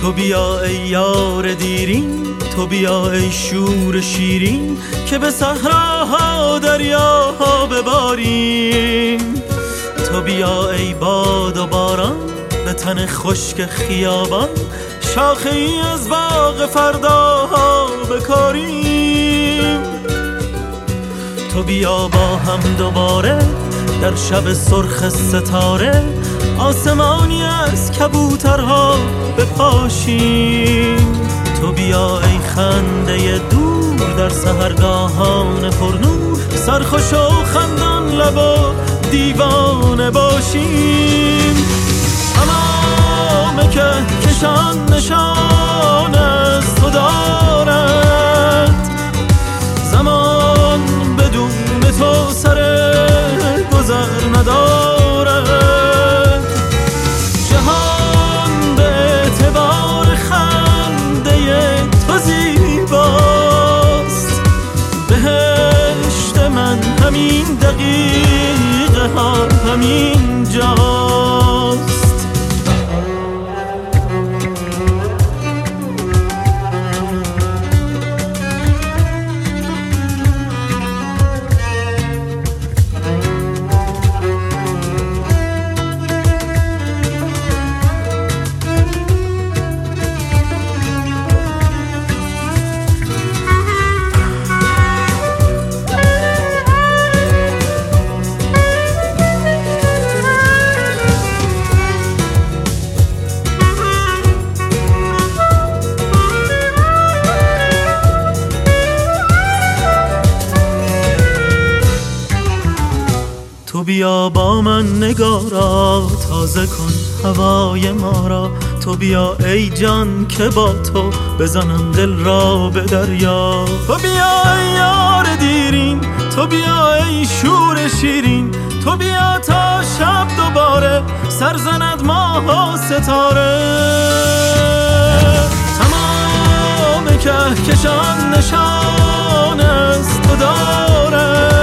تو بیا ای یار دیرین، تو بیا ای شور شیرین، که به صحراها دریاها بباریم. تو بیا ای باد و باران، به تن خشک خیابان، شاخه ای از باغ فرداها بکاریم. تو بیا با هم دوباره در شب سرخ ستاره، آسمانی از کبوترها بپاشیم. تو بیا ای خنده دور در سحرگاهان پرنور، سرخوش و خندان لب و دیوانه باشیم. تمام کهکشان نشان از تو دارد، زمان بدون تو سر گذر ندارد. جهان به اعتبار خنده تو زیباست، بهشت من همین دقیقه ها همین جاست. تو بیا با من نگارا، تازه کن هوای ما را. تو بیا ای جان که با تو بزنم دل را به دریا. تو بیا ای یار دیرین، تو بیا ای شور شیرین، تو بیا تا شب دوباره سرزند ماه و ستاره. تمام کهکشان نشان از تو داره،